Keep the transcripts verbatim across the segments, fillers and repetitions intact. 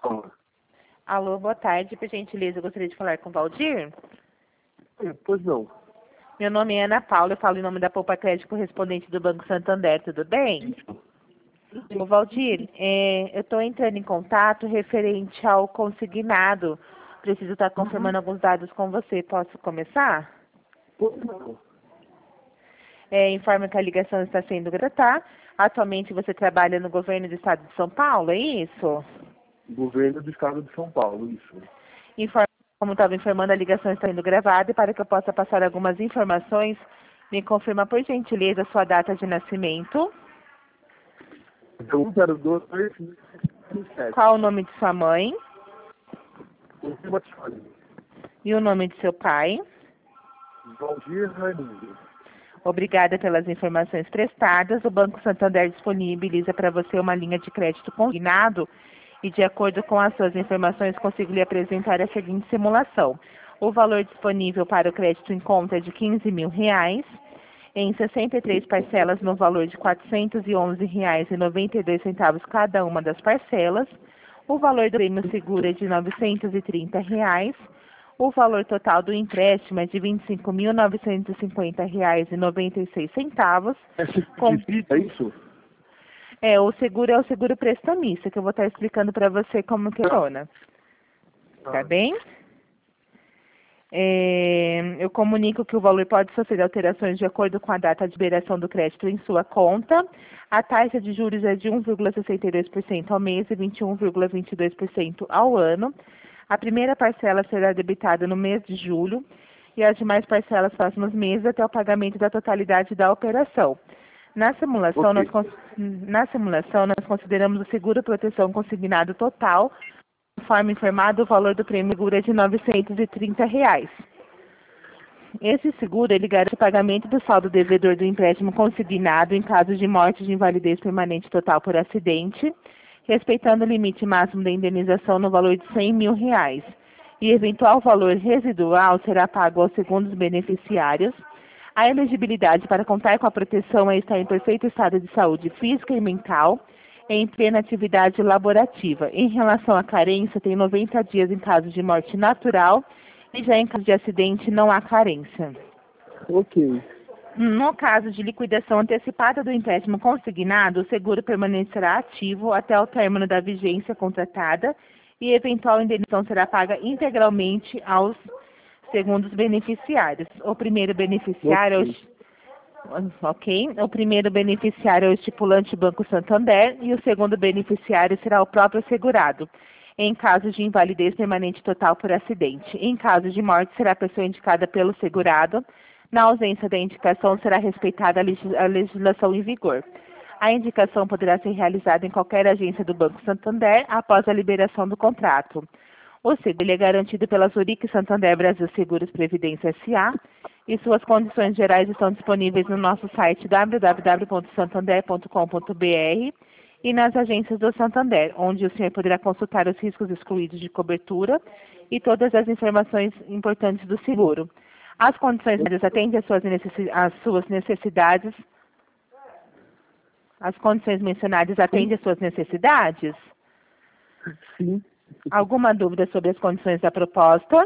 Fala. Alô, boa tarde. Por gentileza, eu gostaria de falar com o Valdir. É, pois não. Meu nome é Ana Paula, eu falo em nome da Poupa Crédito correspondente do Banco Santander, tudo bem? Ô, Valdir, é, eu estou entrando em contato referente ao consignado. Preciso estar confirmando alguns dados com você. Posso começar? Pois não. É, informo que a ligação está sendo gratuita. Atualmente você trabalha no governo do estado de São Paulo, é isso? Governo do Estado de São Paulo, isso. Informo, como estava informando, a ligação está sendo gravada e para que eu possa passar algumas informações, me confirma por gentileza a sua data de nascimento. um zero dois dois sete. Qual o nome de sua mãe Valdir e o nome de seu pai. Raimundo. Obrigada pelas informações prestadas. O Banco Santander disponibiliza para você uma linha de crédito consignado e, de acordo com as suas informações, consigo lhe apresentar a seguinte simulação. O valor disponível para o crédito em conta é de quinze mil reais, em sessenta e três parcelas no valor de quatrocentos e onze reais e noventa e dois centavos cada uma das parcelas. O valor do prêmio seguro é de novecentos e trinta reais. O valor total do empréstimo é de vinte e cinco mil novecentos e cinquenta reais e noventa e seis centavos. É Com... é isso? É, o seguro é o seguro prestamista, que eu vou estar explicando para você como que funciona. Tá bem? É, eu comunico que o valor pode sofrer alterações de acordo com a data de liberação do crédito em sua conta. A taxa de juros é de um vírgula sessenta e dois por cento ao mês e vinte e um vírgula vinte e dois por cento ao ano. A primeira parcela será debitada no mês de julho e as demais parcelas próximos meses até o pagamento da totalidade da operação. Na simulação, Okay. nós, na simulação, nós consideramos o seguro proteção consignado total. Conforme informado, o valor do prêmio seguro é de novecentos e trinta reais. Esse seguro ele garante o pagamento do saldo devedor do empréstimo consignado em caso de morte de invalidez permanente total por acidente, respeitando o limite máximo da indenização no valor de cem mil reais. E eventual valor residual será pago aos segundos beneficiários. A elegibilidade para contar com a proteção é estar em perfeito estado de saúde física e mental, em plena atividade laborativa. Em relação à carência, tem noventa dias em caso de morte natural e já em caso de acidente não há carência. Ok. No caso de liquidação antecipada do empréstimo consignado, o seguro permanecerá ativo até o término da vigência contratada e eventual indenização será paga integralmente aos segundos beneficiários. O primeiro beneficiário Okay. é o Ok. O primeiro beneficiário é o estipulante Banco Santander e o segundo beneficiário será o próprio segurado, em caso de invalidez permanente total por acidente. Em caso de morte, será a pessoa indicada pelo segurado. Na ausência da indicação, será respeitada a legis- a legislação em vigor. A indicação poderá ser realizada em qualquer agência do Banco Santander após a liberação do contrato. O seguro ele é garantido pela Zurique Santander Brasil Seguros Previdência S A e suas condições gerais estão disponíveis no nosso site w w w ponto santander ponto com ponto b r e nas agências do Santander, onde o senhor poderá consultar os riscos excluídos de cobertura e todas as informações importantes do seguro. As condições gerais atendem às suas necessi- às suas necessidades. As condições mencionadas atendem às suas necessidades? Sim. Alguma dúvida sobre as condições da proposta?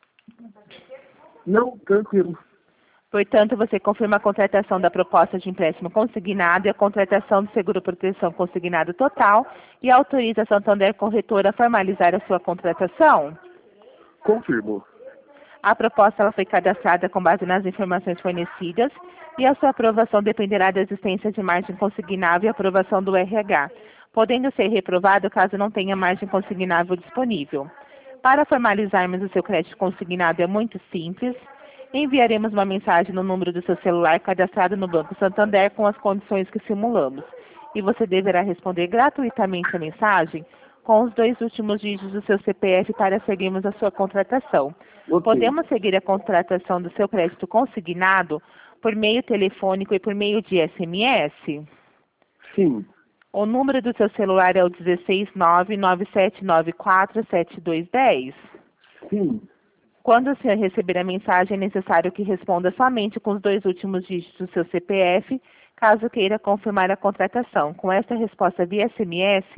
Não, tranquilo. Portanto, você confirma a contratação da proposta de empréstimo consignado e a contratação do seguro proteção consignado total e autoriza a Santander Corretora a formalizar a sua contratação? Confirmo. A proposta ela foi cadastrada com base nas informações fornecidas e a sua aprovação dependerá da existência de margem consignável e aprovação do R H, podendo ser reprovado caso não tenha margem consignável disponível. Para formalizarmos o seu crédito consignado é muito simples. Enviaremos uma mensagem no número do seu celular cadastrado no Banco Santander com as condições que simulamos. E você deverá responder gratuitamente a mensagem com os dois últimos dígitos do seu C P F para seguirmos a sua contratação. Ok. Podemos seguir a contratação do seu crédito consignado por meio telefônico e por meio de S M S? Sim. O número do seu celular é o um seis nove nove sete nove quatro sete dois um zero. Sim. Quando o senhor receber a mensagem, é necessário que responda somente com os dois últimos dígitos do seu C P F, caso queira confirmar a contratação. Com esta resposta via S M S,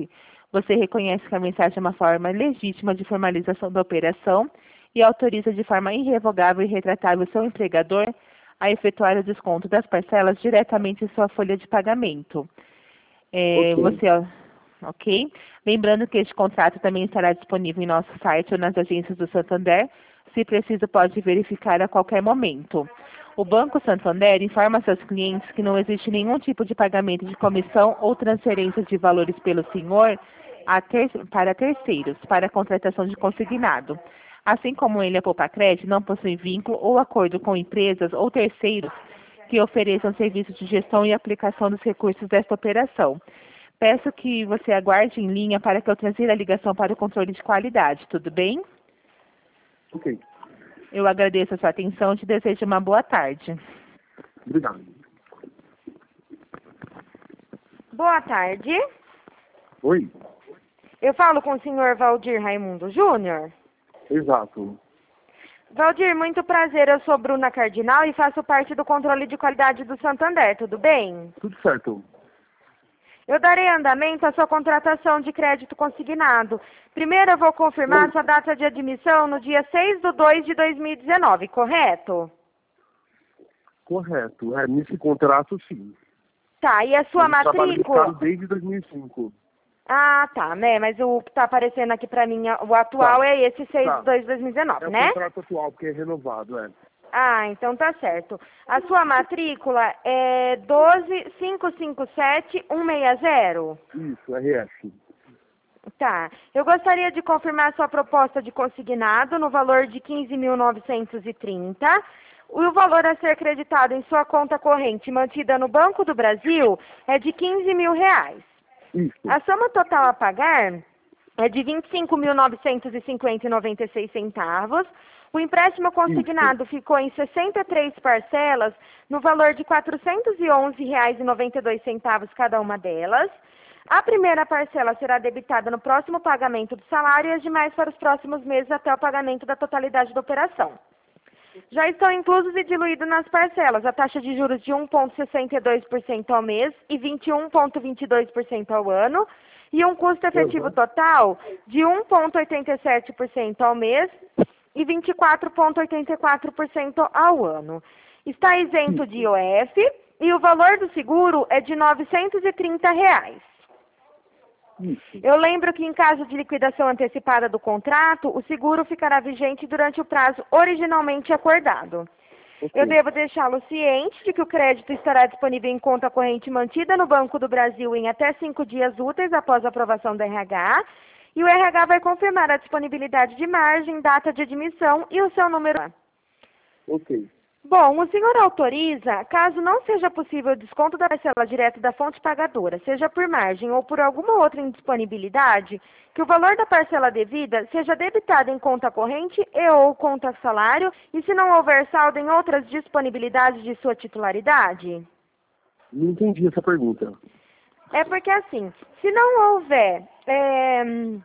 Você reconhece que a mensagem é uma forma legítima de formalização da operação e autoriza de forma irrevogável e retratável seu empregador a efetuar o desconto das parcelas diretamente em sua folha de pagamento. É, Ok. você, ó, ok? Lembrando que este contrato também estará disponível em nosso site ou nas agências do Santander. Se preciso, pode verificar a qualquer momento. O Banco Santander informa seus clientes que não existe nenhum tipo de pagamento de comissão ou transferência de valores pelo senhor a ter, para terceiros, para a contratação de consignado. Assim como ele, a Poupacred, não possui vínculo ou acordo com empresas ou terceiros que ofereçam serviços de gestão e aplicação dos recursos desta operação. Peço que você aguarde em linha para que eu transfira a ligação para o controle de qualidade, tudo bem? Ok. Eu agradeço a sua atenção e te desejo uma boa tarde. Obrigado. Boa tarde. Oi? Eu falo com o senhor Valdir Raimundo Júnior. Exato. Valdir, muito prazer. Eu sou Bruna Cardinal e faço parte do controle de qualidade do Santander, tudo bem? Tudo certo. Eu darei andamento à sua contratação de crédito consignado. Primeiro eu vou confirmar Oi. sua data de admissão no dia seis de dois de dois mil e dezenove, correto? Correto. É, nesse contrato, sim. Tá, e a sua Eu trabalho no matrícula? mercado desde dois mil e cinco. Ah, tá, né? Mas o que tá aparecendo aqui pra mim, o atual Tá. é esse seis Tá. de dois de dois mil e dezenove, É o né? contrato atual, porque é renovado, é. Ah, então tá certo. A sua matrícula é doze cinco cinco sete um seis zero? Isso, R S. Tá. Eu gostaria de confirmar sua proposta de consignado no valor de quinze mil novecentos e trinta. E o valor a ser creditado em sua conta corrente mantida no Banco do Brasil é de quinze mil reais. Isso. A soma total a pagar é de vinte e cinco mil novecentos e cinquenta reais e noventa e seis centavos. O empréstimo consignado Isso. ficou em sessenta e três parcelas, no valor de quatrocentos e onze reais e noventa e dois centavos cada uma delas. A primeira parcela será debitada no próximo pagamento do salário e as demais para os próximos meses até o pagamento da totalidade da operação. Já estão inclusos e diluídos nas parcelas a taxa de juros de um vírgula sessenta e dois por cento ao mês e vinte e um vírgula vinte e dois por cento ao ano, e um custo efetivo Uhum. total de um vírgula oitenta e sete por cento ao mês e vinte e quatro vírgula oitenta e quatro por cento ao ano. Está isento de I O F e o valor do seguro é de novecentos e trinta reais. Isso. Eu lembro que em caso de liquidação antecipada do contrato, o seguro ficará vigente durante o prazo originalmente acordado. Ok. Eu devo deixá-lo ciente de que o crédito estará disponível em conta corrente mantida no Banco do Brasil em até cinco dias úteis após a aprovação do R H, e o R H vai confirmar a disponibilidade de margem, data de admissão e o seu número. Ok. Bom, o senhor autoriza, caso não seja possível o desconto da parcela direto da fonte pagadora, seja por margem ou por alguma outra indisponibilidade, que o valor da parcela devida seja debitado em conta corrente e ou conta salário, e se não houver saldo em outras disponibilidades de sua titularidade? Não entendi essa pergunta. É porque assim, se não houver, é,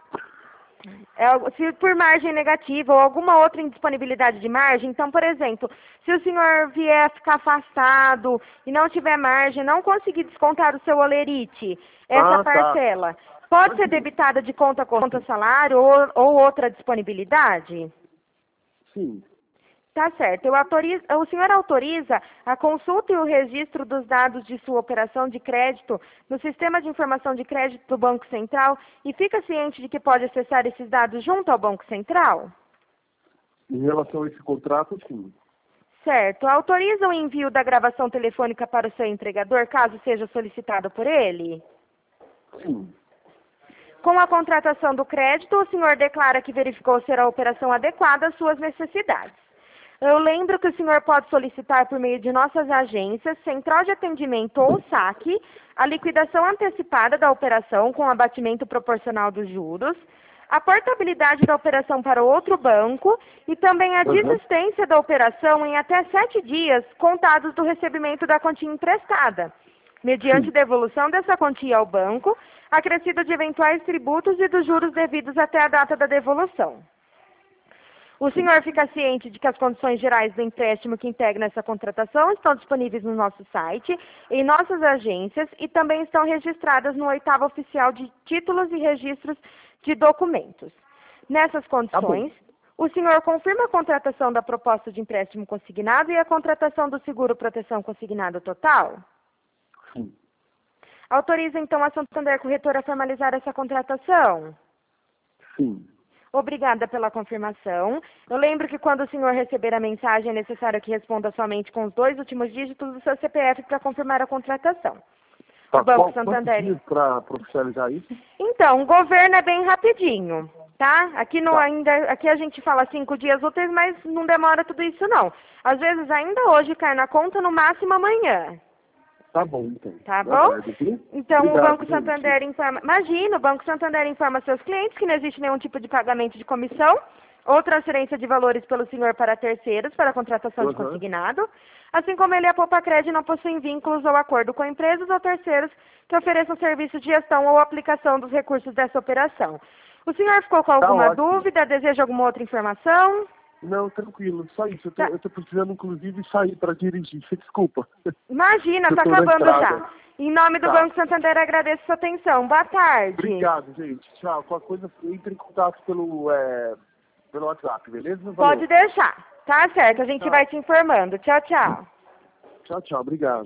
é, se por margem negativa ou alguma outra indisponibilidade de margem, então, por exemplo, se o senhor vier a ficar afastado e não tiver margem, não conseguir descontar o seu olerite, essa Ah, tá. parcela, pode ser debitada de conta conta salário ou, ou outra disponibilidade? Sim. Tá certo. Eu autorizo, o senhor autoriza a consulta e o registro dos dados de sua operação de crédito no Sistema de Informação de Crédito do Banco Central e fica ciente de que pode acessar esses dados junto ao Banco Central? Em relação a esse contrato, sim. Certo. Autoriza o envio da gravação telefônica para o seu empregador, caso seja solicitado por ele? Sim. Com a contratação do crédito, o senhor declara que verificou ser a operação adequada às suas necessidades. Eu lembro que o senhor pode solicitar por meio de nossas agências, central de atendimento ou saque, a liquidação antecipada da operação com abatimento proporcional dos juros, a portabilidade da operação para outro banco e também a Uhum. desistência da operação em até sete dias contados do recebimento da quantia emprestada, mediante Sim. devolução dessa quantia ao banco, acrescido de eventuais tributos e dos juros devidos até a data da devolução. O senhor fica ciente de que as condições gerais do empréstimo que integram essa contratação estão disponíveis no nosso site, em nossas agências e também estão registradas no oitavo oficial de títulos e registros de documentos. Nessas condições, o senhor confirma a contratação da proposta de empréstimo consignado e a contratação do seguro proteção consignado total? Sim. Autoriza, então, a Santander Corretora a formalizar essa contratação? Sim. Obrigada pela confirmação. Eu lembro que quando o senhor receber a mensagem, é necessário que responda somente com os dois últimos dígitos do seu C P F para confirmar a contratação. Tá, O Banco qual, Santander. Quantos dias para oficializar isso? Então, o governo é bem rapidinho, tá? Aqui, no, Tá. ainda, aqui a gente fala cinco dias úteis, mas não demora tudo isso, não. Às vezes, ainda hoje cai na conta, no máximo amanhã. Tá bom, então. Tá Eu bom? aguardo, viu? Então, Obrigado, o Banco gente. Santander informa... Imagina, o Banco Santander informa seus clientes que não existe nenhum tipo de pagamento de comissão ou transferência de valores pelo senhor para terceiros para a contratação de Uhum. consignado, assim como ele e a Poupa Crédito não possuem vínculos ou acordo com empresas ou terceiros que ofereçam serviço de gestão ou aplicação dos recursos dessa operação. O senhor ficou com Tá alguma ótimo. dúvida? Deseja alguma outra informação? Não, tranquilo, só isso. Eu tô, Tá. eu tô precisando, inclusive, sair para dirigir. Você desculpa. Imagina, Eu está tô na acabando estrada. já. Em nome do Tá. Banco Santander, agradeço sua atenção. Boa tarde. Obrigado, gente. Tchau. Qualquer coisa, entre em contato pelo, é, pelo WhatsApp, beleza? Valeu. Pode deixar. Tá certo, a gente Tchau. vai te informando. Tchau, tchau. Tchau, tchau. Obrigado.